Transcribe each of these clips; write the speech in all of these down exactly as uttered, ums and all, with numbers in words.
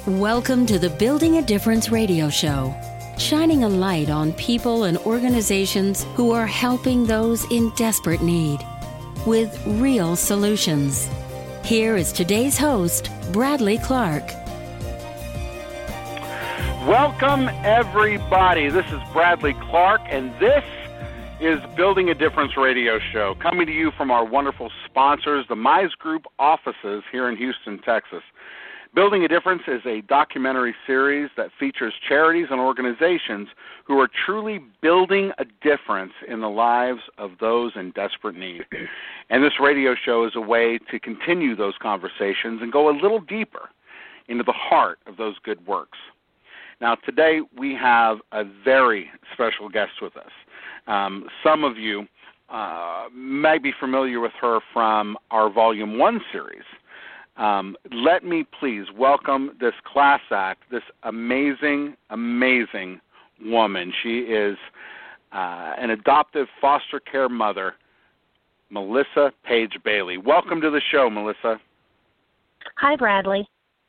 Welcome to the Building a Difference radio show, shining a light on people and organizations who are helping those in desperate need with real solutions. Here is today's host, Bradley Clark. Welcome, everybody. This is Bradley Clark, and this is Building a Difference radio show, coming to you from our wonderful sponsors, the Mize Group offices here in Houston, Texas. Building a Difference is a documentary series that features charities and organizations who are truly building a difference in the lives of those in desperate need. And this radio show is a way to continue those conversations and go a little deeper into the heart of those good works. Now, today we have a very special guest with us. Um, some of you uh, may be familiar with her from our Volume one series. Um, let me please welcome this class act, this amazing, amazing woman. She is uh, an adoptive foster care mother, Melissa Page Bailey. Welcome to the show, Melissa. Hi, Bradley.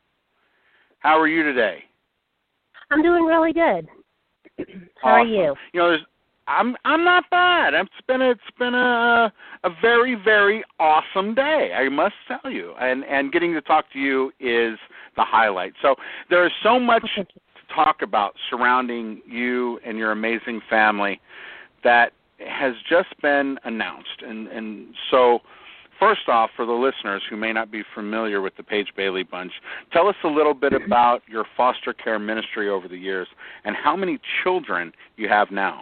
How are you today? I'm doing really good. How awesome. are you? You know, there's I'm I'm not bad. It's been a, it's been a a very very awesome day, I must tell you. And and getting to talk to you is the highlight. So there is so much to talk about surrounding you and your amazing family that has just been announced. And and so first off, for the listeners who may not be familiar with the Page Bailey Bunch, tell us a little bit about your foster care ministry over the years and how many children you have now.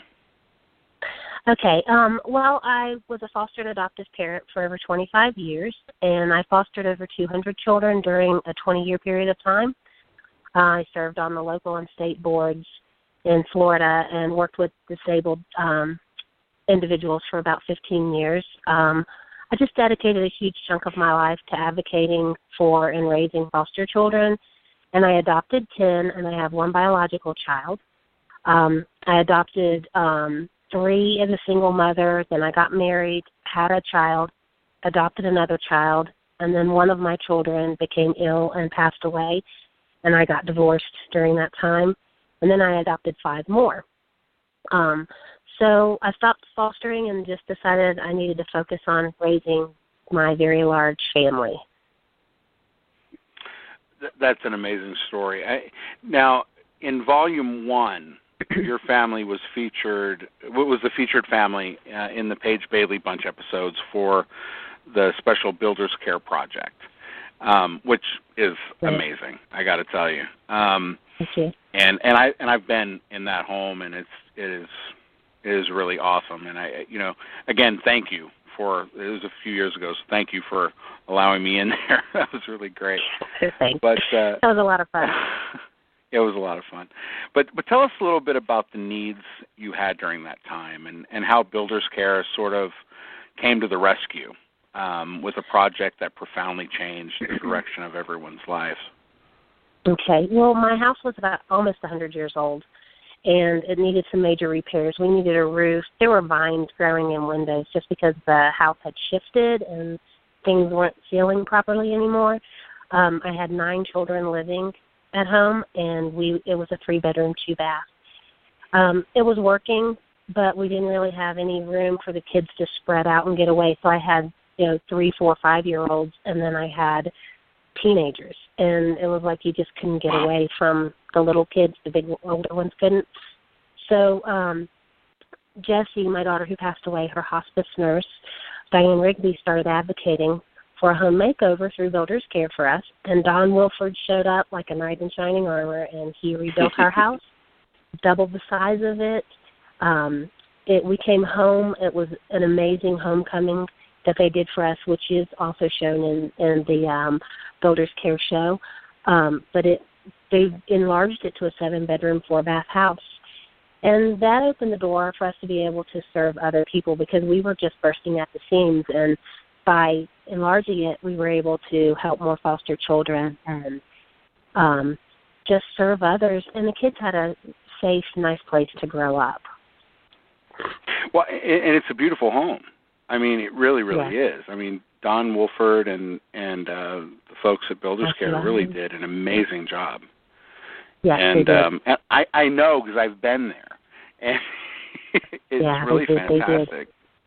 Okay. Um, well, I was a foster and adoptive parent for over twenty-five years, and I fostered over two hundred children during a twenty-year period of time. Uh, I served on the local and state boards in Florida and worked with disabled um, individuals for about fifteen years. Um, I just dedicated a huge chunk of my life to advocating for and raising foster children, and I adopted ten, and I have one biological child. Um, I adopted um, three as a single mother, then I got married, had a child, adopted another child, and then one of my children became ill and passed away, and I got divorced during that time, and then I adopted five more. Um, so I stopped fostering and just decided I needed to focus on raising my very large family. That's an amazing story. I, now, in Volume one, your family was featured, what was the featured family uh, in the Page Bailey Bunch episodes for the Special Builders Care Project, um, which is amazing, I got to tell you. Um, Thank you. And and I and I've been in that home, and it's it is it is really awesome. And I, you know, again, thank you for, it was a few years ago, so thank you for allowing me in there. That was really great. Thanks. But uh, that was a lot of fun. It was a lot of fun. But but tell us a little bit about the needs you had during that time and, and how Builders Care sort of came to the rescue um, with a project that profoundly changed the direction of everyone's lives. Okay. Well, my house was about almost one hundred years old, and it needed some major repairs. We needed a roof. There were vines growing in windows just because the house had shifted and things weren't sealing properly anymore. Um, I had nine children living at home, and we it was a three-bedroom, two-bath. Um, it was working, but we didn't really have any room for the kids to spread out and get away. So I had, you know, three, four, five-year-olds, and then I had teenagers. And it was like you just couldn't get away from the little kids. The big older ones couldn't. So um, Jessie, my daughter who passed away, her hospice nurse, Diane Rigby, started advocating for a home makeover through Builders Care for us, and Don Wilford showed up like a knight in shining armor, and he rebuilt our house, doubled the size of it. Um, it. We came home. It was an amazing homecoming that they did for us, which is also shown in, in the um, Builders Care show. Um, but it they enlarged it to a seven-bedroom, four-bath house. And that opened the door for us to be able to serve other people because we were just bursting at the seams, and by enlarging it, we were able to help more foster children and um, just serve others. And the kids had a safe, nice place to grow up. Well, and it's a beautiful home. I mean, it really, really yeah. is. I mean, Don Wolford and and uh, the folks at Builders Care really did an amazing job. Yes, and, they did. um, and I, I know because I've been there, and it's yeah, really they did, fantastic. They did.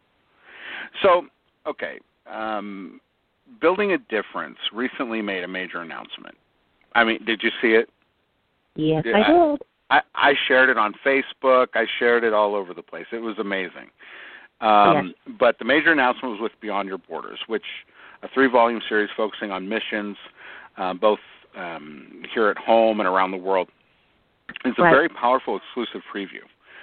So, okay, um, Building a Difference recently made a major announcement. I mean, did you see it? Yes, Did, I did. I, I shared it on Facebook. I shared it all over the place. It was amazing. Um, yes. But the major announcement was with Beyond Your Borders, which a three-volume series focusing on missions, uh, both um, here at home and around the world. It's a right. very powerful exclusive preview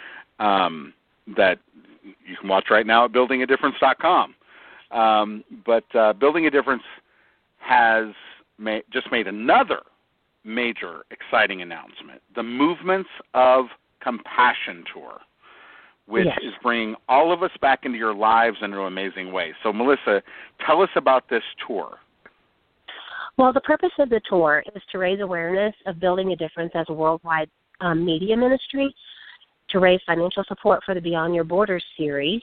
um, that you can watch right now at building a difference dot com. Um, but uh, Building a Difference has ma- just made another major exciting announcement, the Movements of Compassion Tour, which yes. is bringing all of us back into your lives in an amazing way. So, Melissa, tell us about this tour. Well, the purpose of the tour is to raise awareness of Building a Difference as a worldwide um, media ministry, to raise financial support for the Beyond Your Borders series.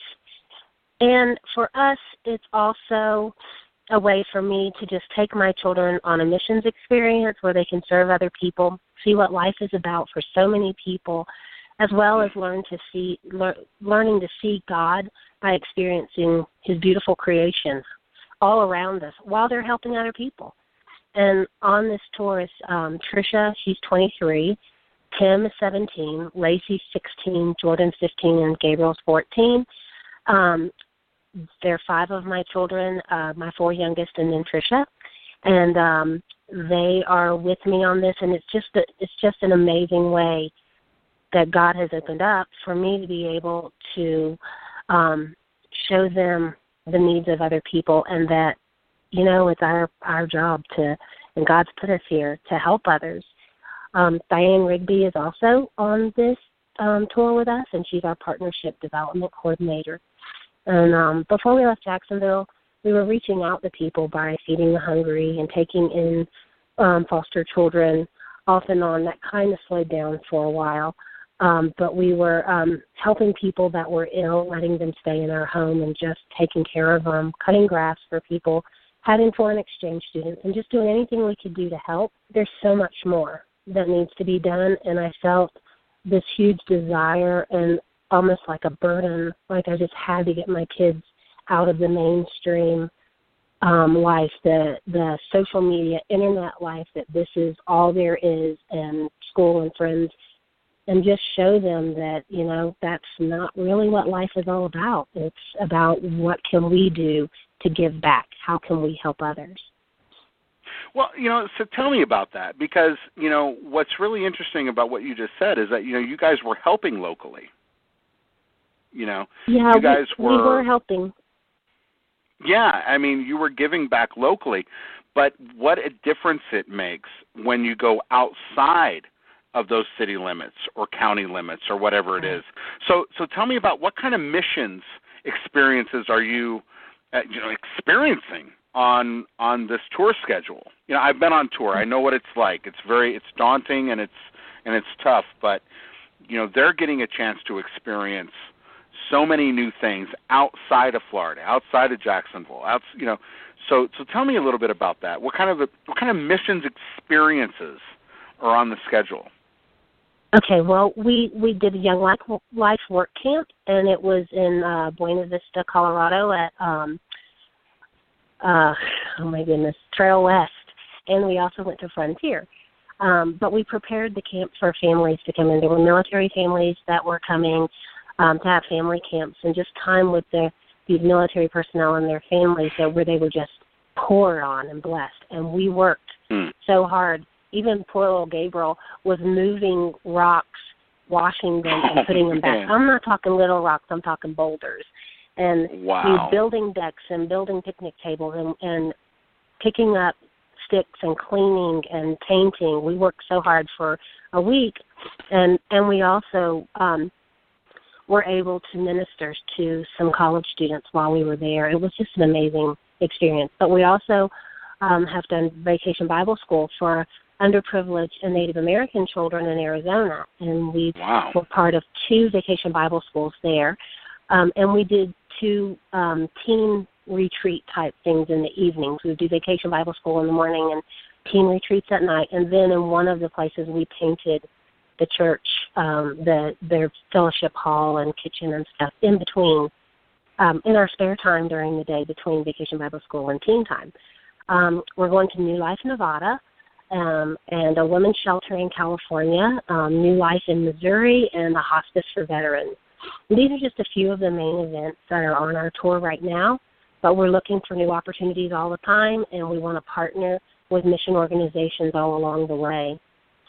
And for us, it's also a way for me to just take my children on a missions experience where they can serve other people, see what life is about for so many people, as well as learn to see, lear, learning to see God by experiencing His beautiful creation all around us while they're helping other people. And on this tour is um, Trisha, she's twenty-three, Tim is seventeen, Lacey's sixteen, Jordan's fifteen, and Gabriel's fourteen. Um, there are five of my children, uh, my four youngest, and then Trisha, and um, they are with me on this. And it's just a, it's just an amazing way that God has opened up for me to be able to um, show them the needs of other people, and that, you know, it's our our job to, and God's put us here to help others. Um, Diane Rigby is also on this um, tour with us, and she's our partnership development coordinator. And um, before we left Jacksonville, we were reaching out to people by feeding the hungry and taking in um, foster children off and on. That kind of slowed down for a while. Um, but we were um, helping people that were ill, letting them stay in our home and just taking care of them, cutting grass for people, having foreign exchange students, and just doing anything we could do to help. There's so much more that needs to be done, and I felt this huge desire and almost like a burden, like I just had to get my kids out of the mainstream um, life, the the social media, internet life, that this is all there is, and school and friends, and just show them that, you know, that's not really what life is all about. It's about what can we do to give back? How can we help others? Well, you know, so tell me about that, because, you know, what's really interesting about what you just said is that, you know, you guys were helping locally. You know, yeah, you guys we, were, we were helping. Yeah, I mean, you were giving back locally, but what a difference it makes when you go outside of those city limits or county limits or whatever it is. So, so tell me about what kind of missions experiences are you, uh, you know, experiencing on on this tour schedule? You know, I've been on tour. I know what it's like. It's very, it's daunting and it's and it's tough, but you know, they're getting a chance to experience so many new things outside of Florida, outside of Jacksonville. Out, you know, so so tell me a little bit about that. What kind of what kind of missions experiences are on the schedule? Okay, well, we, we did a Young Life, Life Work Camp, and it was in uh, Buena Vista, Colorado at, um, uh, oh my goodness, Trail West, and we also went to Frontier. Um, but we prepared the camp for families to come in. There were military families that were coming um, to have family camps and just time with the, these military personnel and their families that where they were just poured on and blessed. And we worked mm. so hard. Even poor little Gabriel was moving rocks, washing them, and putting them back. I'm not talking little rocks. I'm talking boulders. And wow. we were building decks and building picnic tables and, and picking up sticks and cleaning and painting. We worked so hard for a week. And, and we also um, were able to minister to some college students while we were there. It was just an amazing experience. But we also um, have done Vacation Bible School for underprivileged and Native American children in Arizona, and we wow. were part of two Vacation Bible Schools there, um, and we did two um, teen retreat type things in the evenings. We would do Vacation Bible School in the morning and teen retreats at night, and then in one of the places we painted the church, um, the their fellowship hall and kitchen and stuff in between, um, in our spare time during the day between Vacation Bible School and teen time. Um, we're going to New Life, Nevada, um, and a women's shelter in California, um, New Life in Missouri, and a hospice for veterans. And these are just a few of the main events that are on our tour right now, but we're looking for new opportunities all the time, and we want to partner with mission organizations all along the way.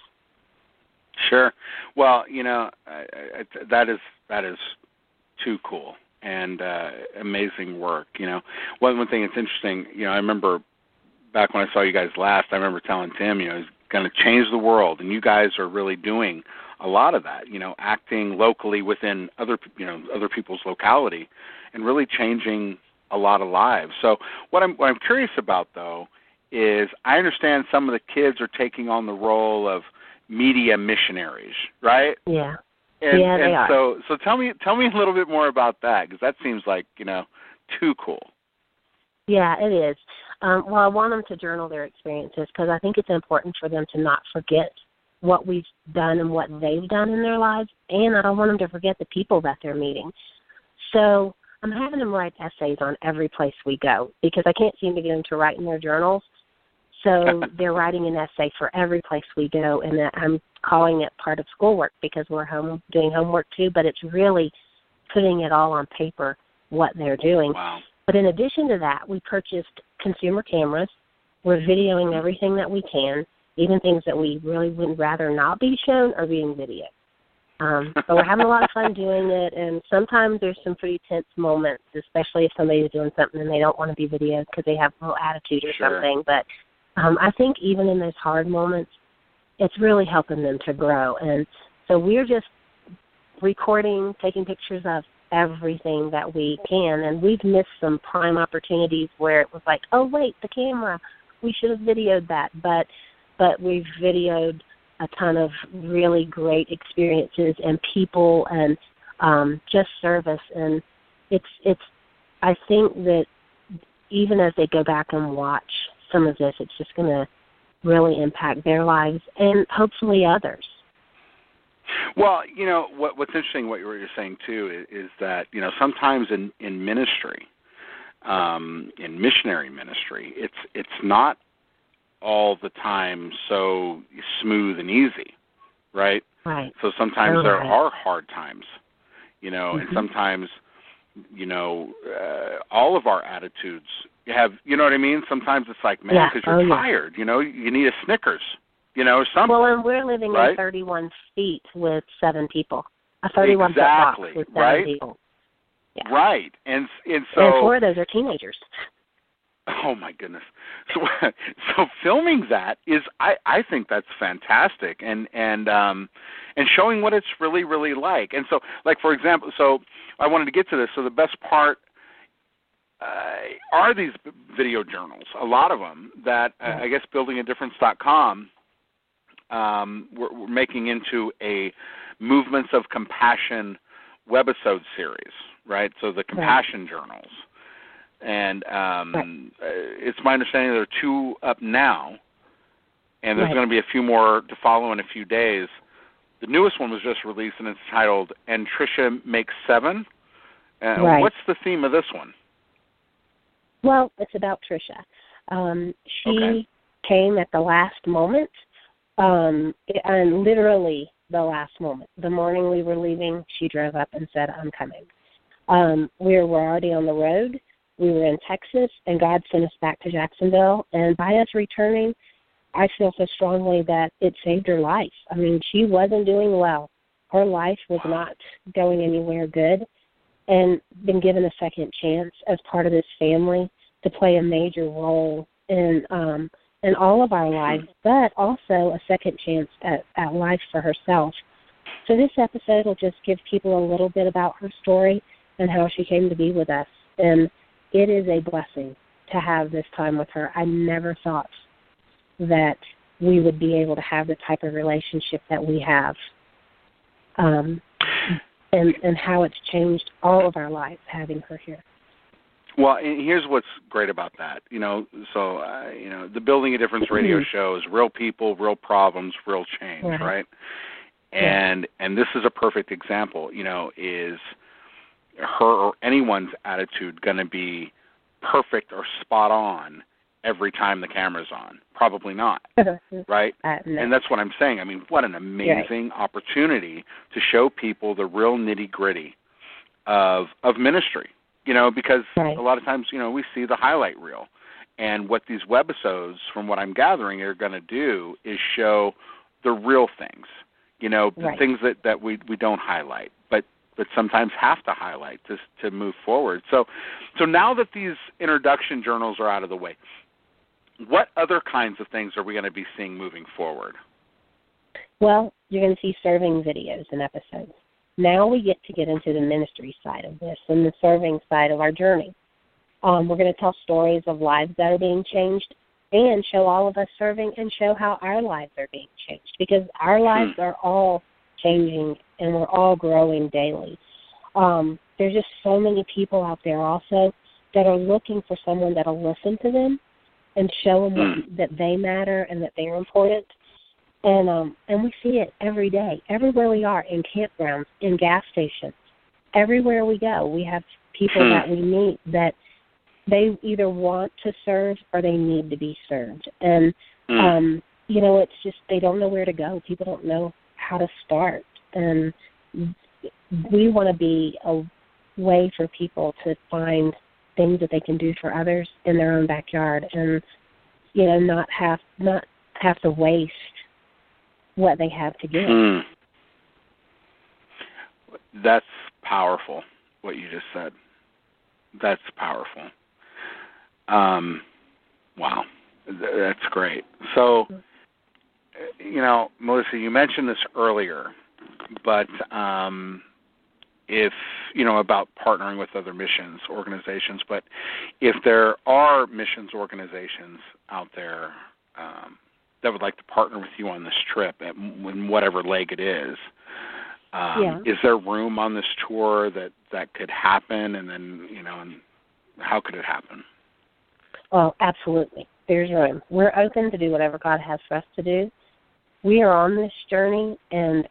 Sure. Well, you know, I, I, that is that is too cool and uh, amazing work. You know, one one thing that's interesting. You know, I remember back when I saw you guys last. I remember telling Tim, you know, he's going to change the world, and you guys are really doing a lot of that. You know, acting locally within other you know other people's locality, and really changing a lot of lives. So what I'm what I'm curious about though is I understand some of the kids are taking on the role of media missionaries, right? Yeah. And, yeah, they and are. so, so tell me, tell me a little bit more about that, because that seems like, you know, too cool. Yeah, it is. Um, well, I want them to journal their experiences because I think it's important for them to not forget what we've done and what they've done in their lives, and I don't want them to forget the people that they're meeting. So I'm having them write essays on every place we go because I can't seem to get them to write in their journals. So they're writing an essay for every place we go, and I'm calling it part of schoolwork because we're home doing homework too, but it's really putting it all on paper, what they're doing. Wow. But in addition to that, we purchased consumer cameras. We're videoing everything that we can, even things that we really would rather not be shown are being videoed. Um, so we're having a lot of fun doing it, and sometimes there's some pretty tense moments, especially if somebody's doing something and they don't want to be videoed because they have a little attitude or Sure. something. But Um, I think even in those hard moments, it's really helping them to grow. And so we're just recording, taking pictures of everything that we can. And we've missed some prime opportunities where it was like, oh, wait, the camera, we should have videoed that. But but we've videoed a ton of really great experiences and people and um, just service. And it's it's. I think that even as they go back and watch some of this, it's just going to really impact their lives and hopefully others. Well, you know, what, what's interesting, what you were saying too, is, is that, you know, sometimes in, in ministry, um, in missionary ministry, it's it's not all the time so smooth and easy, right? Right. So sometimes oh, there right. are hard times, you know, mm-hmm. and sometimes, you know, uh, all of our attitudes have, you know what I mean? Sometimes it's like, man, because yeah. you're oh, tired, yeah. you know, you need a Snickers, you know, or something. Well, and we're living right? in thirty-one feet with seven people. A thirty-one exactly. foot box with seven right? people. Yeah. Right. And and so and four of those are teenagers. Oh my goodness! So, so filming that is, I, I think that's fantastic, and and um, and showing what it's really really like. And so, like for example, so I wanted to get to this. So the best part uh, are these video journals. A lot of them that uh, I guess building a difference dot com um, we're, we're making into a Movements of Compassion webisode series, right? So the Compassion right. journals. And um, right. it's my understanding there are two up now, and there's right. going to be a few more to follow in a few days. The newest one was just released, and it's titled "And Tricia Makes Seven." Uh, right. What's the theme of this one? Well, it's about Tricia. Um, she okay. came at the last moment, um, and literally the last moment. The morning we were leaving, she drove up and said, "I'm coming." Um, we were already on the road. We were in Texas, and God sent us back to Jacksonville. And by us returning, I feel so strongly that it saved her life. I mean, she wasn't doing well. Her life was not going anywhere good, and been given a second chance as part of this family to play a major role in um, in all of our lives, but also a second chance at, at life for herself. So this episode will just give people a little bit about her story and how she came to be with us. And it is a blessing to have this time with her. I never thought that we would be able to have the type of relationship that we have, um, and, and how it's changed all of our lives having her here. Well, and here's what's great about that. You know, so, uh, you know, the Building a Difference radio show is real people, real problems, real change, right? right? And yeah. and this is a perfect example, you know, is her or anyone's attitude going to be perfect or spot on every time the camera's on? Probably not, right? Uh, no. And that's what I'm saying. I mean, what an amazing right. opportunity to show people the real nitty-gritty of of ministry, you know, because right. a lot of times, you know, we see the highlight reel. And what these webisodes, from what I'm gathering, are going to do is show the real things, you know, the right. things that, that we, we don't highlight, but but sometimes have to highlight to to move forward. So, so now that these introduction journals are out of the way, what other kinds of things are we going to be seeing moving forward? Well, you're going to see serving videos and episodes. Now we get to get into the ministry side of this and the serving side of our journey. Um, we're going to tell stories of lives that are being changed and show all of us serving and show how our lives are being changed, because our lives hmm. are all changing and we're all growing daily. Um, there's just so many people out there also that are looking for someone that will listen to them and show them hmm. that, that they matter and that they're important. And um, and we see it every day, everywhere we are, in campgrounds, in gas stations, everywhere we go. We have people hmm. that we meet that they either want to serve or they need to be served. And, mm. um, you know, it's just they don't know where to go. People don't know how to start. And we want to be a way for people to find things that they can do for others in their own backyard and, you know, not have not have to waste what they have to give. Mm. That's powerful, what you just said. That's powerful. Um, wow, that's great. So, you know, Melissa, you mentioned this earlier, but um, if, you know, about partnering with other missions organizations, but if there are missions organizations out there um, that would like to partner with you on this trip, in whatever leg it is, um, yeah. is there room on this tour that, that could happen, and then, you know, and how could it happen? Well, absolutely. There's room. We're open to do whatever God has for us to do. We are on this journey, and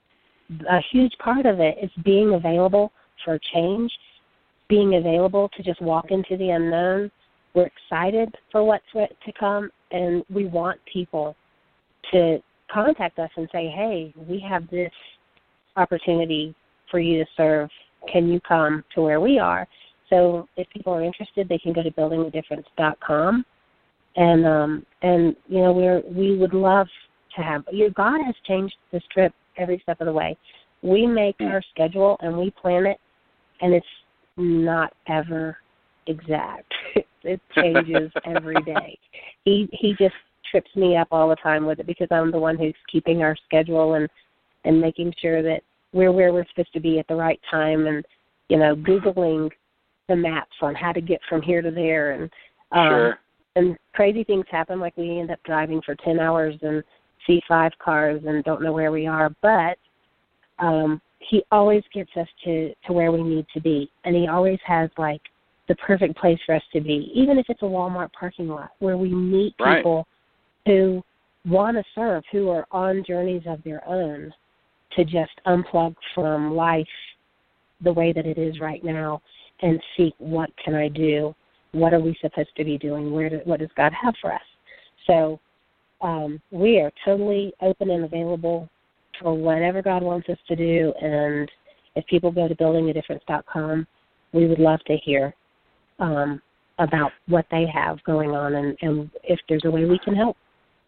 a huge part of it is being available for change, being available to just walk into the unknown. We're excited for what's to come, and we want people to contact us and say, hey, we have this opportunity for you to serve. Can you come to where we are? So if people are interested, they can go to building a difference dot com, and um, and you know we're we would love to have. You know, God has changed this trip every step of the way. We make our schedule and we plan it, and it's not ever exact. It changes every day. He he just trips me up all the time with it because I'm the one who's keeping our schedule and and making sure that we're where we're supposed to be at the right time, and you know Googling the maps on how to get from here to there, and um, sure. and crazy things happen, like we end up driving for ten hours and see five cars and don't know where we are, but um, he always gets us to, to where we need to be, and he always has, like, the perfect place for us to be, even if it's a Walmart parking lot, where we meet right. people who want to serve, who are on journeys of their own to just unplug from life the way that it is right now and seek, what can I do? What are we supposed to be doing? Where do, what does God have for us? So um, we are totally open and available for whatever God wants us to do. And if people go to building a difference dot com, we would love to hear um, about what they have going on and, and if there's a way we can help.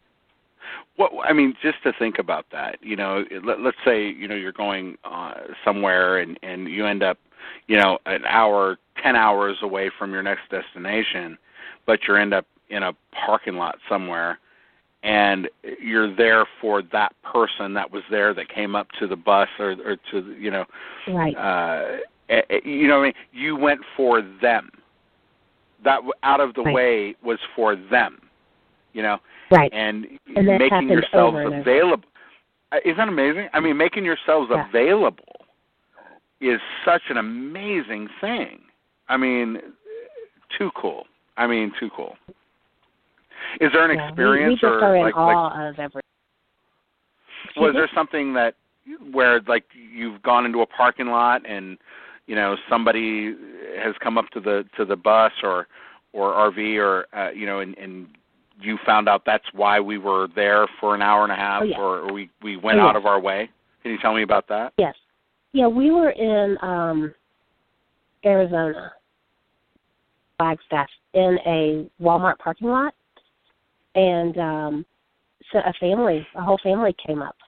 Well, I mean, just to think about that, you know, let, let's say, you know, you're going uh, somewhere and, and you end up, you know, an hour, ten hours away from your next destination, but you end up in a parking lot somewhere, and you're there for that person that was there that came up to the bus or, or to, you know, right. uh, you know what I mean? You went for them. That out of the right. way was for them, you know, right. and, and making yourselves available. Over. Isn't that amazing? I mean, making yourselves yeah. available is such an amazing thing. I mean, too cool. I mean, too cool. Is there an yeah, experience we, we just or are in like, awe like of everything. was there something that where like you've gone into a parking lot and you know somebody has come up to the to the bus or or R V or uh, you know and, and you found out that's why we were there for an hour and a half oh, yeah. or, or we we went oh, out yes. of our way? Can you tell me about that? Yes. Yeah, we were in um, Arizona, Flagstaff, in a Walmart parking lot, and um, so a family, a whole family came up.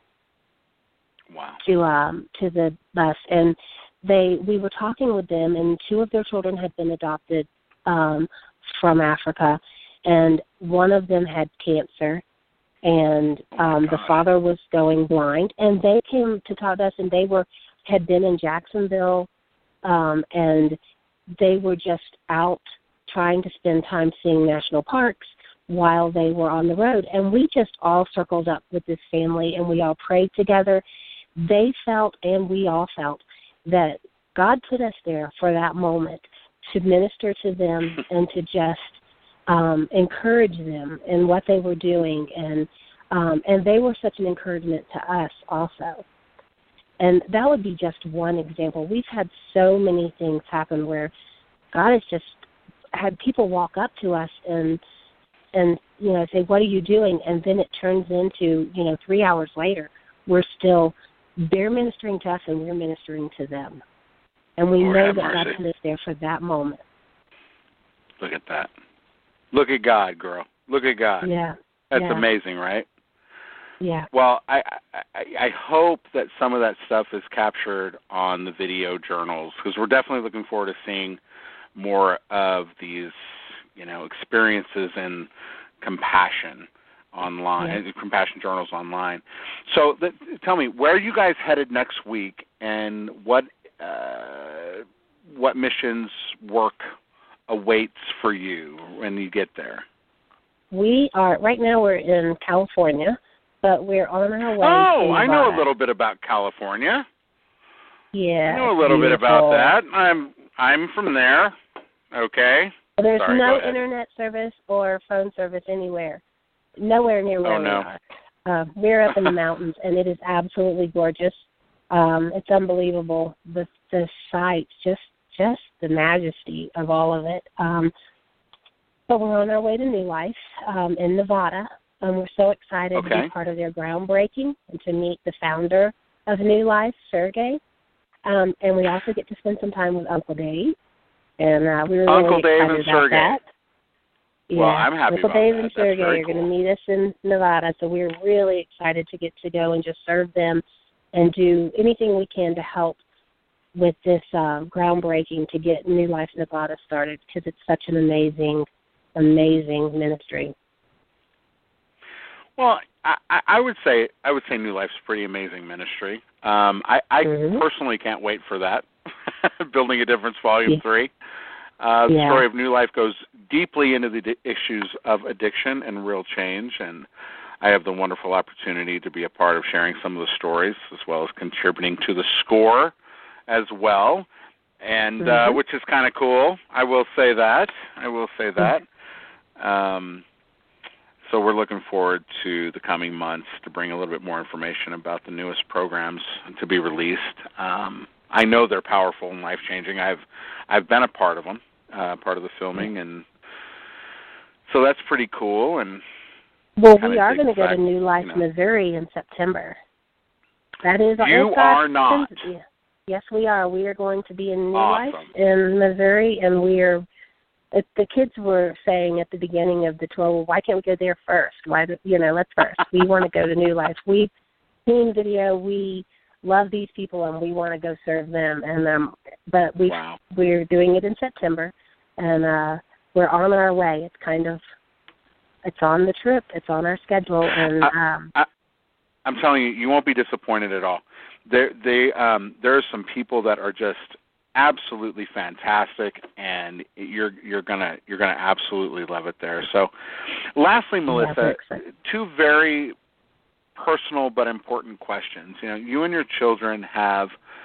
Wow. To um to the bus, and they we were talking with them, and two of their children had been adopted um, from Africa, and one of them had cancer, and um, the father was going blind, and they came to talk to us, and they were had been in Jacksonville, um, and they were just out trying to spend time seeing national parks while they were on the road, and we just all circled up with this family, and we all prayed together. They felt, and we all felt, that God put us there for that moment to minister to them and to just um, encourage them in what they were doing, and um, and they were such an encouragement to us also. And that would be just one example. We've had so many things happen where God has just had people walk up to us and and you know say, "What are you doing?" And then it turns into you know three hours later, we're still. They're ministering to us, and we're ministering to them. And we Lord know that mercy. God put us there for that moment. Look at that. Look at God, girl. Look at God. Yeah. That's yeah. amazing, right? Yeah. Well, I, I I hope that some of that stuff is captured on the video journals, because we're definitely looking forward to seeing more of these, you know, experiences and compassion online, yeah. compassion journals online. So th- tell me, where are you guys headed next week, and what uh, what missions work awaits for you when you get there? We are, right now we're in California, but we're on our way Oh, to I know Nevada. a little bit about California. Yeah. I know a little beautiful. bit about that. I'm I'm from there. Okay. There's Sorry, no go ahead. internet service or phone service anywhere. Nowhere near where oh, no. we are. Uh, we're up in the mountains, and it is absolutely gorgeous. Um, it's unbelievable. The the sights, just just the majesty of all of it. Um, but we're on our way to New Life um, in Nevada, and we're so excited Okay. to be part of their groundbreaking and to meet the founder of New Life, Sergey. Um, and we also get to spend some time with Uncle Dave, and uh, we were Uncle really Dave excited and about Sergey. that. Well, Yeah. I'm happy Uncle about Dave that. and That's Sergey very are going cool. to meet us in Nevada, so we're really excited to get to go and just serve them and do anything we can to help with this uh, groundbreaking to get New Life Nevada started, because it's such an amazing, amazing ministry. Well, I, I would say I would say New Life's a pretty amazing ministry. Um, I, I mm-hmm. personally can't wait for that. Building a Difference Volume yeah. three. Uh, the yeah. story of New Life goes deeply into the di- issues of addiction and real change, and I have the wonderful opportunity to be a part of sharing some of the stories, as well as contributing to the score as well, and mm-hmm. uh, which is kind of cool. I will say that. I will say that. Mm-hmm. Um, so we're looking forward to the coming months to bring a little bit more information about the newest programs to be released. Um, I know they're powerful and life-changing. I've I've been a part of them, uh, part of the filming, and so that's pretty cool. And well, we are going to go to New Life, you know, Missouri in September. That is you are not. Yeah. Yes, we are. We are going to be in New Awesome. Life in Missouri, and we are. It, the kids were saying at the beginning of the tour, well, why can't we go there first? Why, do, you know, let's first. We want to go to New Life. We've seen video. We love these people, and we want to go serve them. And um, but we wow. we're doing it in September, and uh, we're on our way. It's kind of it's on the trip. It's on our schedule, and I, um, I, I'm telling you, you won't be disappointed at all. There, they, um, there are some people that are just absolutely fantastic, and you're you're gonna you're gonna absolutely love it there. So, lastly, Melissa, yeah, two very personal but important questions. You know, you and your children have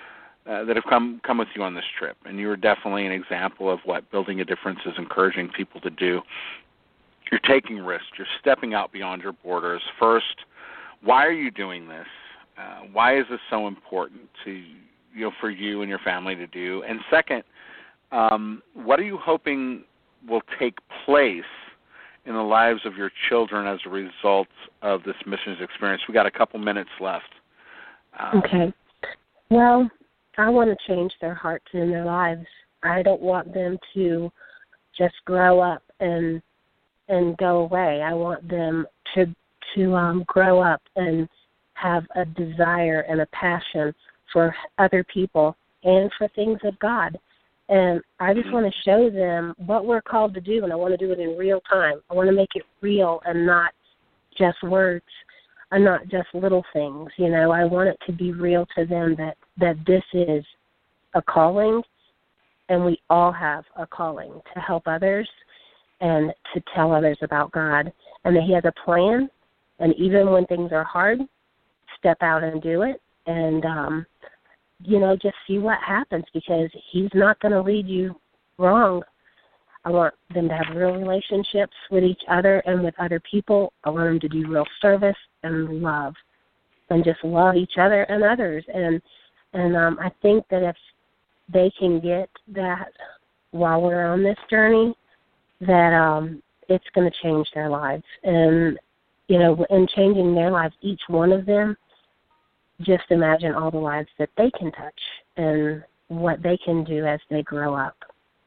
uh, that have come come with you on this trip, and you are definitely an example of what Building a Difference is encouraging people to do. You're taking risks. You're stepping out beyond your borders. First, why are you doing this? Uh, why is this so important to you know for you and your family to do? And second, um, what are you hoping will take place in the lives of your children as a result of this missions experience? We got a couple minutes left. Um, okay. Well, I want to change their hearts and their lives. I don't want them to just grow up and and go away. I want them to to um, grow up and have a desire and a passion for other people and for things of God. And I just want to show them what we're called to do, and I want to do it in real time. I want to make it real and not just words and not just little things. You know, I want it to be real to them that, that this is a calling, and we all have a calling to help others and to tell others about God, and that He has a plan, and even when things are hard, step out and do it, and um you know, just see what happens, because He's not going to lead you wrong. I want them to have real relationships with each other and with other people. I want them to do real service and love, and just love each other and others. And and um, I think that if they can get that while we're on this journey, that um, it's going to change their lives. And, you know, in changing their lives, each one of them, just imagine all the lives that they can touch and what they can do as they grow up.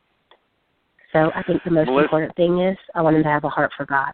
So I think the most Melissa, important thing is I want them to have a heart for God.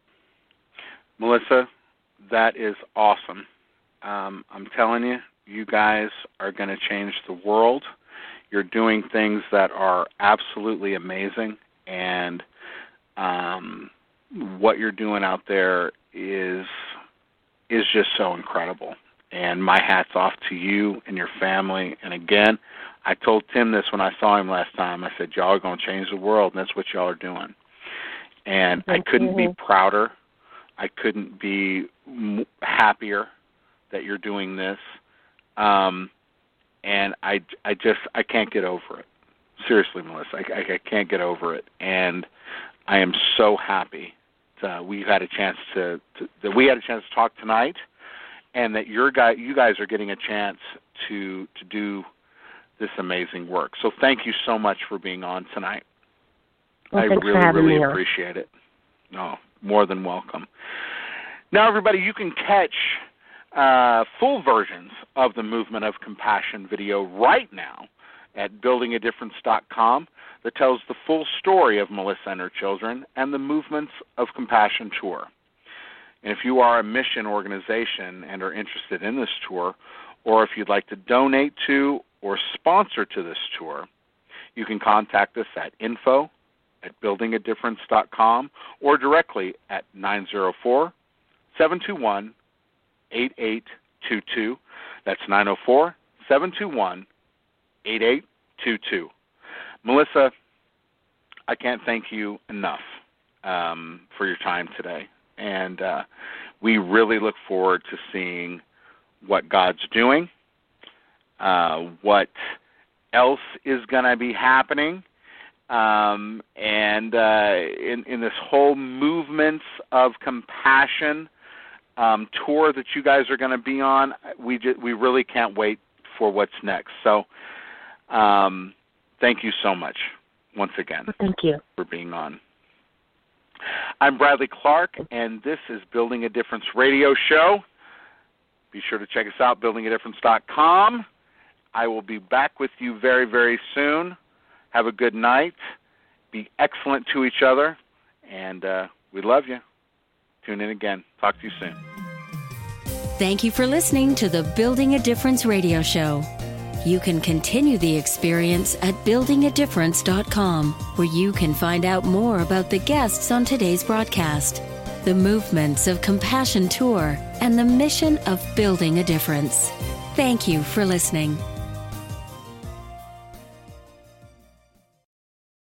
Melissa, that is awesome. Um, I'm telling you, you guys are going to change the world. You're doing things that are absolutely amazing, and um, what you're doing out there is is just so incredible. And my hat's off to you and your family. And again, I told Tim this when I saw him last time. I said, y'all are going to change the world, and that's what y'all are doing. And Thank I couldn't you. be prouder. I couldn't be happier that you're doing this. Um, and I, I just, I can't get over it. Seriously, Melissa, I, I, I can't get over it. And I am so happy that we had a chance to, to that we had a chance to talk tonight, and that your guy, you guys are getting a chance to to do this amazing work. So thank you so much for being on tonight. Well, I really, really appreciate it. No, more than welcome. Now, everybody, you can catch uh, full versions of the Movement of Compassion video right now at building a difference dot com that tells the full story of Melissa and her children and the Movements of Compassion tour. And if you are a mission organization and are interested in this tour, or if you'd like to donate to or sponsor to this tour, you can contact us at info at building a difference dot com or directly at nine zero four, seven two one, eight eight two two. That's nine zero four, seven two one, eight eight two two. Melissa, I can't thank you enough um, for your time today. And uh, we really look forward to seeing what God's doing, uh, what else is going to be happening, um, and uh, in, in this whole Movements of Compassion um, tour that you guys are going to be on. We just, we really can't wait for what's next. So um, thank you so much once again. Thank you for being on. I'm Bradley Clark, and this is Building a Difference radio show. Be sure to check us out, building a difference dot com. I will be back with you very, very soon. Have a good night. Be excellent to each other, and uh, we love you. Tune in again. Talk to you soon. Thank you for listening to the Building a Difference radio show. You can continue the experience at building a difference dot com, where you can find out more about the guests on today's broadcast, the Movements of Compassion tour, and the mission of Building a Difference. Thank you for listening.